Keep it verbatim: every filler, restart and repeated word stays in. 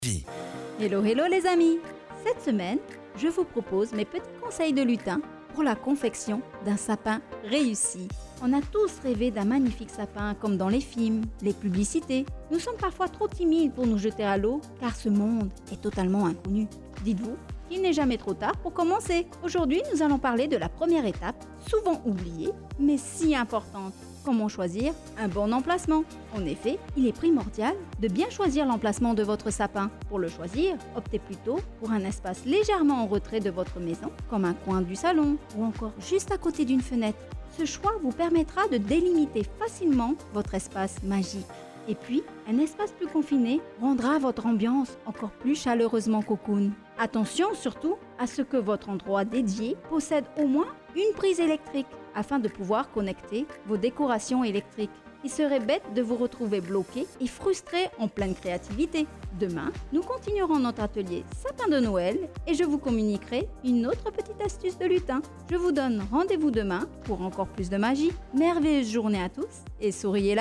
Vie. Hello, hello les amis! Cette semaine, je vous propose mes petits conseils de lutin pour la confection d'un sapin réussi. On a tous rêvé d'un magnifique sapin comme dans les films, les publicités. Nous sommes parfois trop timides pour nous jeter à l'eau car ce monde est totalement inconnu. Dites-vous qu'il n'est jamais trop tard pour commencer. Aujourd'hui, nous allons parler de la première étape, souvent oubliée, mais si importante. Comment choisir un bon emplacement? En effet, il est primordial de bien choisir l'emplacement de votre sapin. Pour le choisir, optez plutôt pour un espace légèrement en retrait de votre maison, comme un coin du salon ou encore juste à côté d'une fenêtre. Ce choix vous permettra de délimiter facilement votre espace magique. Et puis, un espace plus confiné rendra votre ambiance encore plus chaleureusement cocoon. Attention surtout à ce que votre endroit dédié possède au moins une prise électrique afin de pouvoir connecter vos décorations électriques. Il serait bête de vous retrouver bloqué et frustré en pleine créativité. Demain, nous continuerons notre atelier sapin de Noël et je vous communiquerai une autre petite astuce de lutin. Je vous donne rendez-vous demain pour encore plus de magie. Merveilleuse journée à tous et souriez la